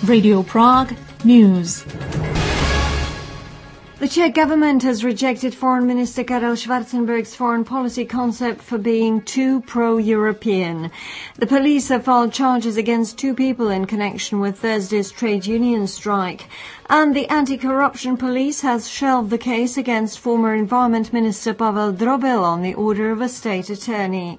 Radio Prague News. The Czech government has rejected Foreign Minister Karel Schwarzenberg's foreign policy concept for being too pro-European. The police have filed charges against two people in connection with Thursday's trade union strike. And the anti-corruption police has shelved the case against former Environment Minister Pavel Drobil on the order of a state attorney.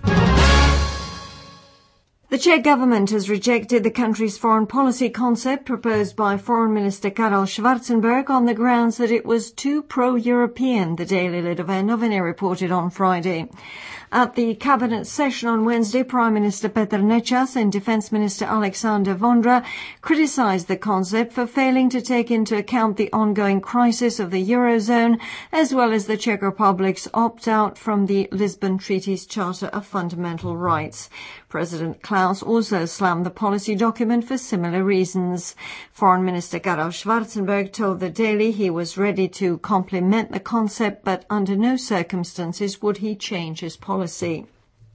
The Czech government has rejected the country's foreign policy concept proposed by Foreign Minister Karel Schwarzenberg on the grounds that it was too pro-European, the Daily Lidové noviny reported on Friday. At the cabinet session on Wednesday, Prime Minister Petr Nečas and Defence Minister Alexander Vondra criticised the concept for failing to take into account the ongoing crisis of the Eurozone, as well as the Czech Republic's opt-out from the Lisbon Treaty's Charter of Fundamental Rights. President Klaus also slammed the policy document for similar reasons. Foreign Minister Karel Schwarzenberg told the Daily he was ready to compliment the concept, but under no circumstances would he change his policy.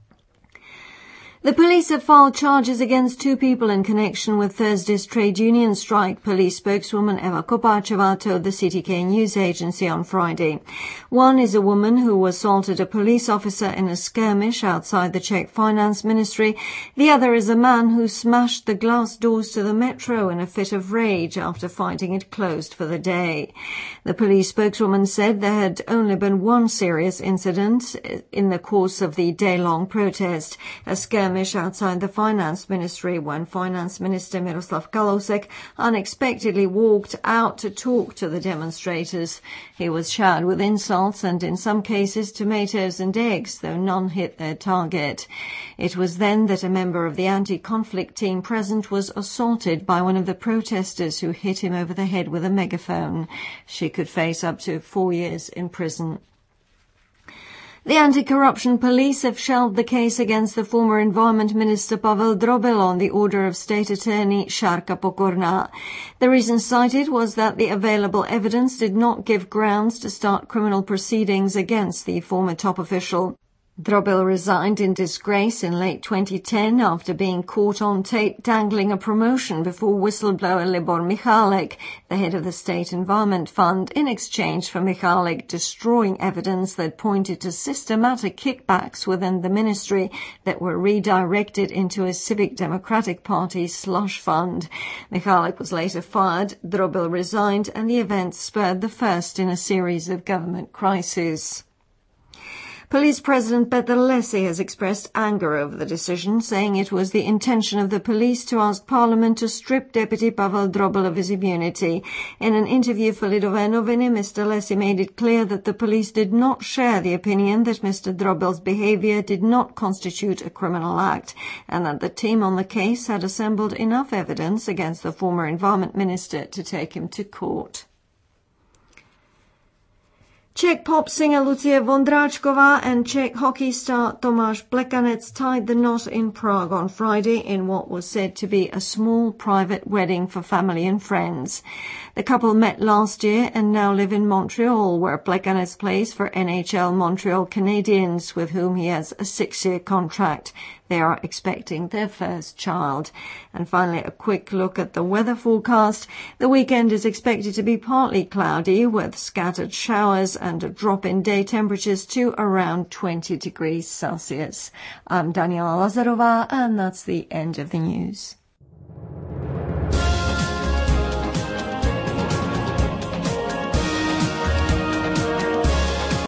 The police have filed charges against two people in connection with Thursday's trade union strike, police spokeswoman Eva Kopáčová told the CTK news agency on Friday. One is a woman who assaulted a police officer in a skirmish outside the Czech Finance Ministry. The other is a man who smashed the glass doors to the metro in a fit of rage after finding it closed for the day. The police spokeswoman said there had only been one serious incident in the course of the day-long protest, a skirmish outside the Finance Ministry when Finance Minister Miroslav Kalousek unexpectedly walked out to talk to the demonstrators. He was showered with insults and in some cases tomatoes and eggs, though none hit their target. It was then that a member of the anti-conflict team present was assaulted by one of the protesters who hit him over the head with a megaphone. She could face up to 4 years in prison. The anti-corruption police have shelved the case against the former Environment Minister Pavel Drobil on the order of State Attorney Šárka Pokorná. The reason cited was that the available evidence did not give grounds to start criminal proceedings against the former top official. Drobil resigned in disgrace in late 2010 after being caught on tape dangling a promotion before whistleblower Libor Michálek, the head of the State Environment Fund, in exchange for Michálek destroying evidence that pointed to systematic kickbacks within the ministry that were redirected into a Civic Democratic Party slush fund. Michálek was later fired, Drobil resigned, and the event spurred the first in a series of government crises. Police President Petr Lesi has expressed anger over the decision, saying it was the intention of the police to ask Parliament to strip Deputy Pavel Drobil of his immunity. In an interview for Lidové noviny, Mr. Lesi made it clear that the police did not share the opinion that Mr. Drobil's behaviour did not constitute a criminal act, and that the team on the case had assembled enough evidence against the former Environment Minister to take him to court. Czech pop singer Lucie Vondráčková and Czech hockey star Tomáš Plekanec tied the knot in Prague on Friday in what was said to be a small private wedding for family and friends. The couple met last year and now live in Montreal, where Plekanec plays for NHL Montreal Canadiens, with whom he has a 6-year contract. They are expecting their first child. And finally, a quick look at the weather forecast. The weekend is expected to be partly cloudy with scattered showers and a drop in day temperatures to around 20 degrees Celsius. I'm Daniela Lazarová, and that's the end of the news.